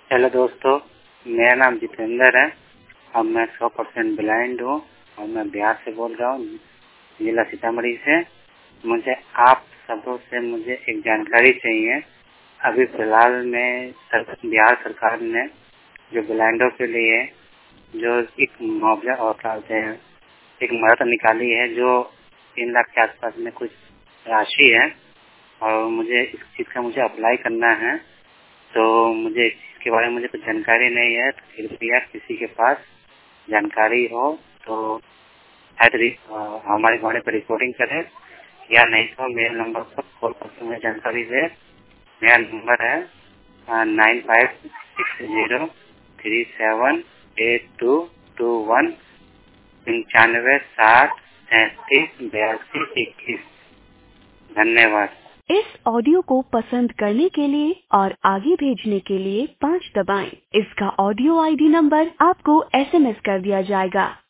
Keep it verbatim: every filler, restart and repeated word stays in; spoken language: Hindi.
हेलो दोस्तों, मेरा नाम जितेंद्र है और मैं सौ परसेंट ब्लाइंड हूँ और मैं बिहार से बोल रहा हूँ, जिला सीतामढ़ी से। मुझे आप सबों से मुझे एक जानकारी चाहिए। अभी फिलहाल में सर, बिहार सरकार ने जो ब्लाइंडों के लिए जो एक मुआवजा और कहते हैं एक मदद निकाली है, जो तीन लाख के आसपास में कुछ राशि है और मुझे इस चीज़ का मुझे अप्लाई करना है। तो मुझे इसके बारे में मुझे कुछ जानकारी नहीं है, तो कृपया किसी के पास जानकारी हो तो हमारे घोड़े पर रिपोर्टिंग करें या नहीं तो मेरे नंबर पर कॉल करके मुझे जानकारी दे। मेरा नंबर है nine five six zero three seven eight two two one पंचानवे साठ सैंतीस बयासी इक्कीस। धन्यवाद। इस ऑडियो को पसंद करने के लिए और आगे भेजने के लिए पाँच दबाएं। इसका ऑडियो आईडी नंबर आपको एसएमएस कर दिया जाएगा।